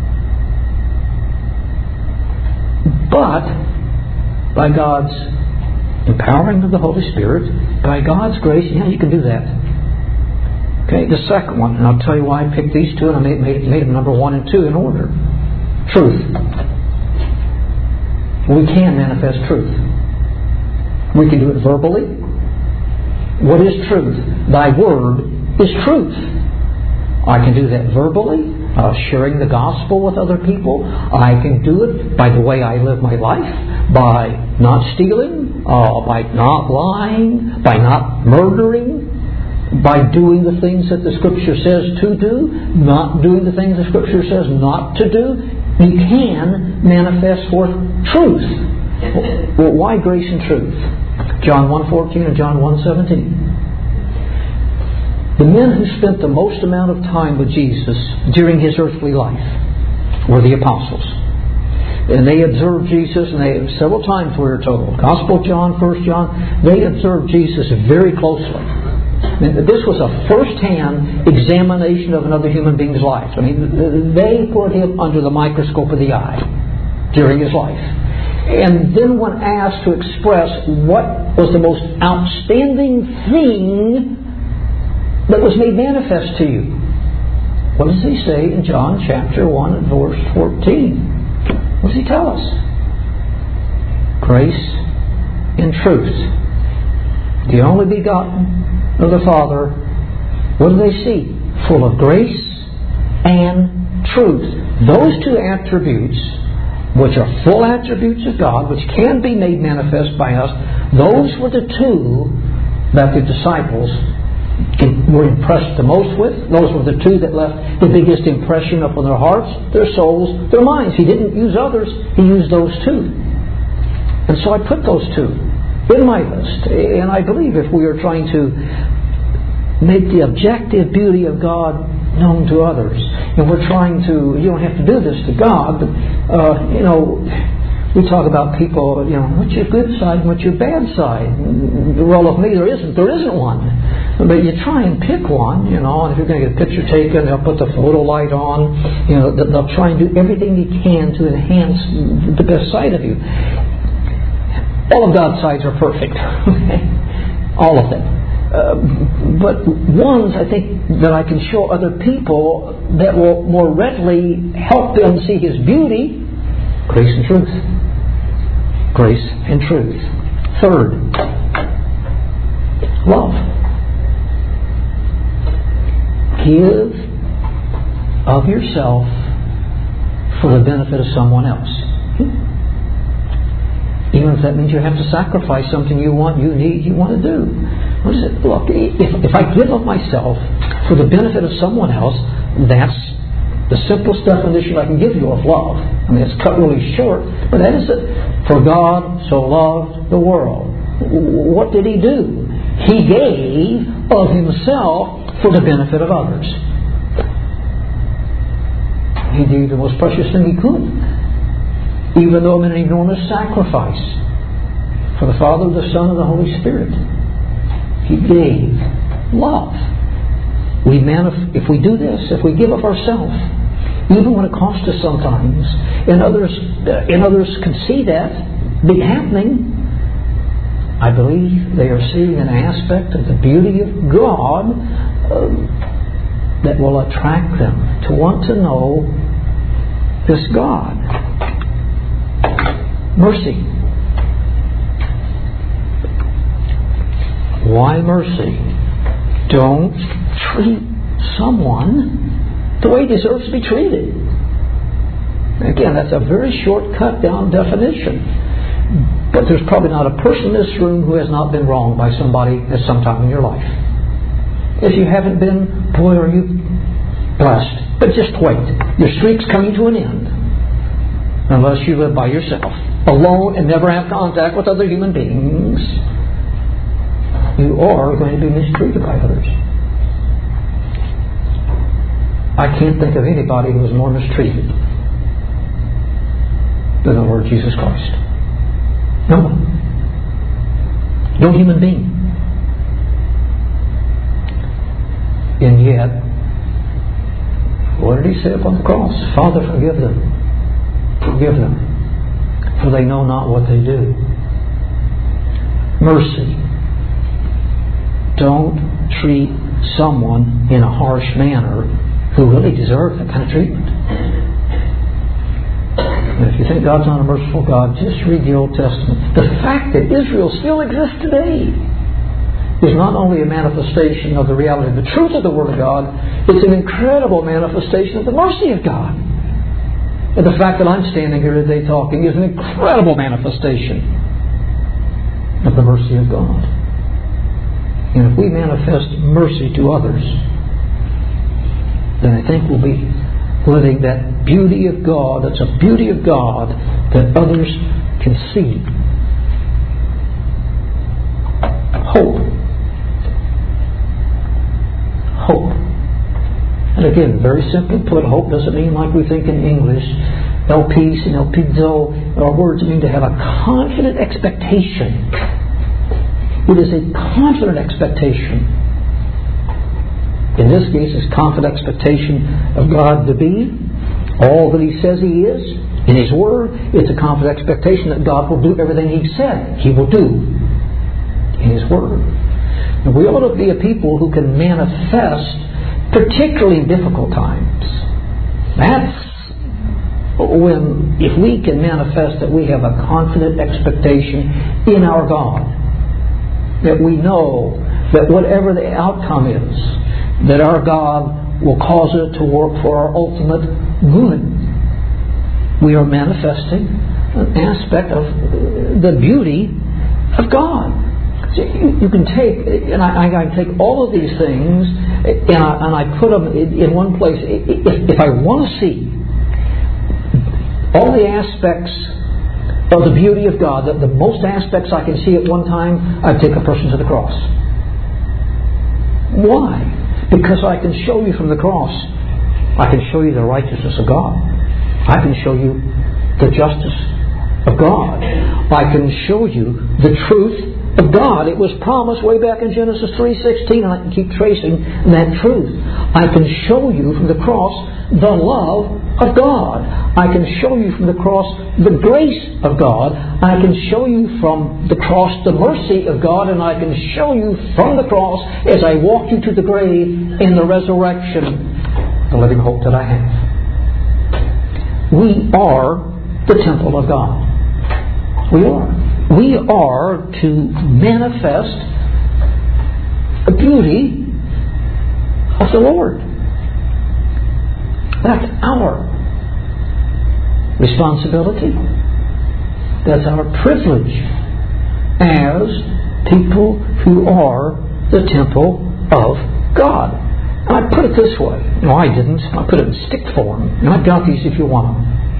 But by God's empowering of the Holy Spirit, by God's grace, yeah, you can do that. Okay, the second one, and I'll tell you why I picked these two, and I made, made, made them number one and two in order. Truth. We can manifest truth. We can do it verbally. What is truth? Thy word is truth. I can do that verbally, uh, sharing the gospel with other people. I can do it by the way I live my life, by not stealing, uh, by not lying, by not murdering, by doing the things that the Scripture says to do, not doing the things the Scripture says not to do. You can manifest forth truth. Well, why grace and truth? John one fourteen and John one seventeen. The men who spent the most amount of time with Jesus during His earthly life were the apostles. And they observed Jesus, and they several times we were told, Gospel of John, First John, they observed Jesus very closely. And this was a first-hand examination of another human being's life. I mean, they put Him under the microscope of the eye during His life. And then when asked to express what was the most outstanding thing that was made manifest to you, what does He say in John chapter one and verse fourteen? What does He tell us? Grace and truth. The only begotten of the Father, what do they see? Full of grace and truth. Those two attributes, which are full attributes of God, which can be made manifest by us, those were the two that the disciples were impressed the most with. Those were the two that left the biggest impression upon their hearts, their souls, their minds. He didn't use others, He used those two. And so I put those two in my list. And I believe if we are trying to make the objective beauty of God known to others, and we're trying to, you don't have to do this to God, but, uh, you know, we talk about people, you know, what's your good side and what's your bad side? Well, of me, there isn't. There isn't one. But you try and pick one, you know, and if you're going to get a picture taken, they'll put the photo light on. You know, they'll try and do everything they can to enhance the best side of you. All of God's sides are perfect. All of them. Uh, but ones, I think, that I can show other people that will more readily help them see His beauty, grace and truth. Grace and truth. Third, love. Give of yourself for the benefit of someone else. Even if that means you have to sacrifice something you want, you need, you want to do. What is it? Look, if, if I give of myself for the benefit of someone else, that's the simplest definition I can give you of love. I mean, it's cut really short, but that is it. For God so loved the world. What did He do? He gave of Himself for the benefit of others. He gave the most precious thing He could, even though in an enormous sacrifice for the Father, the Son, and the Holy Spirit. He gave love. We manif- if we do this, if we give of ourselves, even when it costs us sometimes, and others, uh, and others can see that be happening, I believe they are seeing an aspect of the beauty of God uh, that will attract them to want to know this God. Mercy. Why mercy? Don't treat someone the way he deserves to be treated. Again, that's a very short, cut down definition. But there's probably not a person in this room who has not been wronged by somebody at some time in your life. If you haven't been, boy, are you blessed. But just wait. Your streak's coming to an end. Unless you live by yourself, alone, and never have contact with other human beings, you are going to be mistreated by others. I can't think of anybody who was more mistreated than the Lord Jesus Christ. No one. No human being. And yet, what did He say upon the cross? Father, forgive them. Forgive them. For they know not what they do. Mercy. Don't treat someone in a harsh manner who really deserves that kind of treatment. And if you think God's not a merciful God, just read the Old Testament. The fact that Israel still exists today is not only a manifestation of the reality of the truth of the Word of God, it's an incredible manifestation of the mercy of God. And the fact that I'm standing here today talking is an incredible manifestation of the mercy of God. And if we manifest mercy to others, then I think we'll be living that beauty of God. That's a beauty of God that others can see. Hope. Hope. And again, very simply put, hope doesn't mean like we think in English, elpis and elpizo are words that mean to have a confident expectation. It is a confident expectation. In this case, it's confident expectation of God to be all that He says He is in His Word. It's a confident expectation that God will do everything He said He will do in His Word. And we ought to be a people who can manifest, particularly in difficult times. That's when, if we can manifest that we have a confident expectation in our God, that we know that whatever the outcome is, that our God will cause it to work for our ultimate good. We are manifesting an aspect of the beauty of God. So you, you can take, and I, I can take all of these things, and I, and I put them in, in one place. If, if I want to see all the aspects of the beauty of God, the, the most aspects I can see at one time, I'd take a person to the cross. Why? Because I can show you from the cross, I can show you the righteousness of God. I can show you the justice of God. I can show you the truth of God. It was promised way back in Genesis three sixteen, and I can keep tracing that truth. I can show you from the cross the love of God. I can show you from the cross the grace of God. I can show you from the cross the mercy of God, and I can show you from the cross, as I walk you to the grave in the resurrection, the living hope that I have. We are the temple of God. We are. We are to manifest the beauty of the Lord. That's our responsibility. That's our privilege as people who are the temple of God. I put it this way. No, I didn't. I put it in stick form. And I've got these if you want them.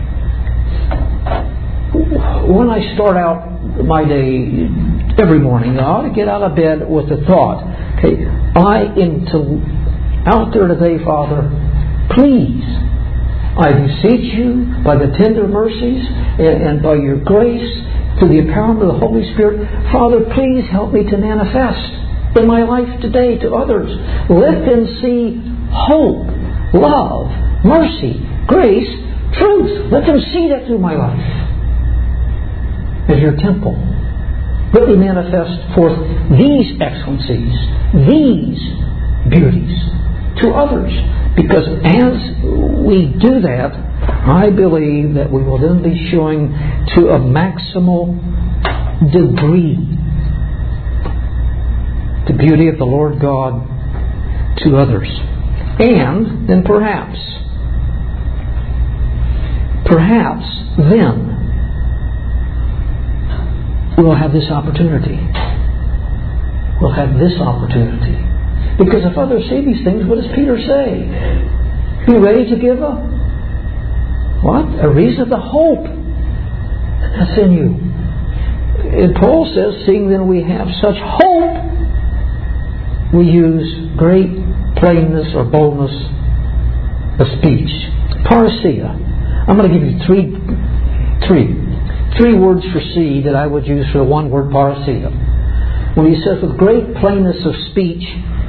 When I start out my day every morning, I ought to get out of bed with the thought, okay, I am to, out there today, Father, please, I beseech you by the tender mercies and, and by your grace, through the empowerment of the Holy Spirit, Father, please help me to manifest in my life today to others. Let them see hope, love, mercy, grace, truth. Let them see that through my life. As your temple. Let me manifest forth these excellencies, these beauties to others. Because as we do that, I believe that we will then be showing to a maximal degree the beauty of the Lord God to others. And then perhaps, perhaps then we'll have this opportunity. We'll have this opportunity. Because if others see these things, what does Peter say? Be ready to give up. What? A reason of the hope that's in you. And Paul says, seeing then we have such hope, we use great plainness or boldness of speech. Parousia. I'm going to give you three, three, three words for see that I would use for the one word parousia. When he says with great plainness of speech,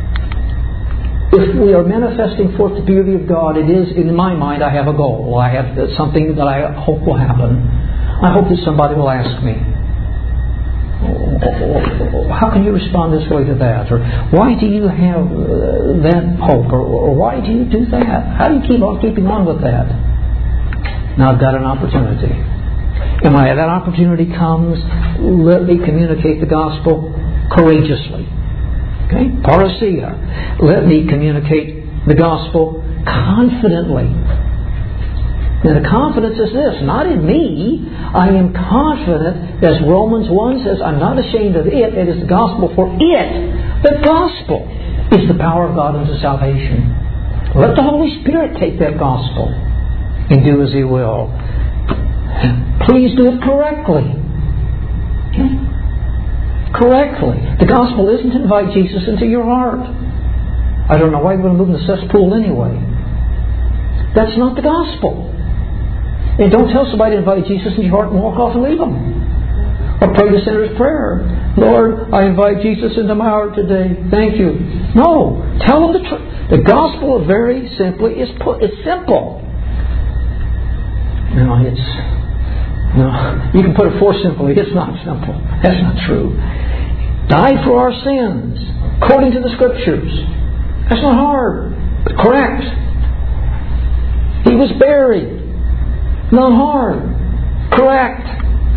if we are manifesting forth the beauty of God, it is, in my mind, I have a goal. I have something that I hope will happen. I hope that somebody will ask me, how can you respond this way to that? Or why do you have uh, that hope? Or, or why do you do that? How do you keep on keeping on with that? Now I've got an opportunity. And when that opportunity comes, let me communicate the gospel courageously. Okay? Parousia. Let me communicate the gospel confidently. Now the confidence is this, not in me. I am confident, as Romans one says, I'm not ashamed of it. It is the gospel, for it, the gospel, is the power of God unto salvation. Let the Holy Spirit take that gospel and do as He will. Please do it correctly. Okay? Correctly. The gospel isn't to invite Jesus into your heart. I don't know why we're going to move in the cesspool anyway. That's not the gospel. And don't tell somebody to invite Jesus into your heart and walk off and leave them. Or pray the sinner's prayer. Lord, I invite Jesus into my heart today. Thank you. No. Tell them the truth. The gospel very simply is put. It's simple. No, it's no. You can put it for simply. It's not simple. That's not true. Died for our sins according to the Scriptures. That's not hard, but correct. He was buried. Not hard. Correct.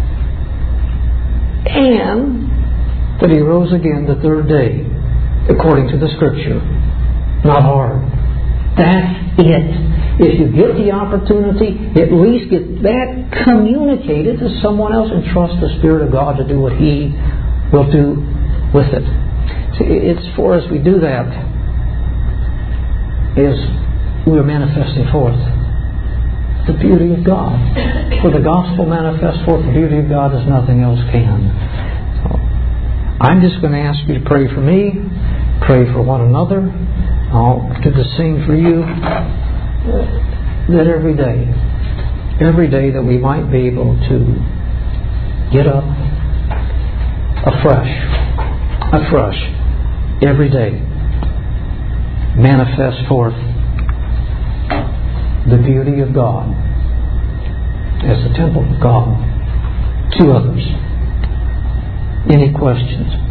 And that He rose again the third day, according to the Scripture. Not hard. That's it. If you get the opportunity, at least get that communicated to someone else and trust the Spirit of God to do what He will do with it. See, it's for us we do that is we are manifesting forth the beauty of God. For the gospel manifests forth the beauty of God as nothing else can. So, I'm just going to ask you to pray for me, pray for one another. I'll do the same for you. That every day, every day that we might be able to get up afresh, afresh, every day, manifest forth the beauty of God as the temple of God to others. Any questions?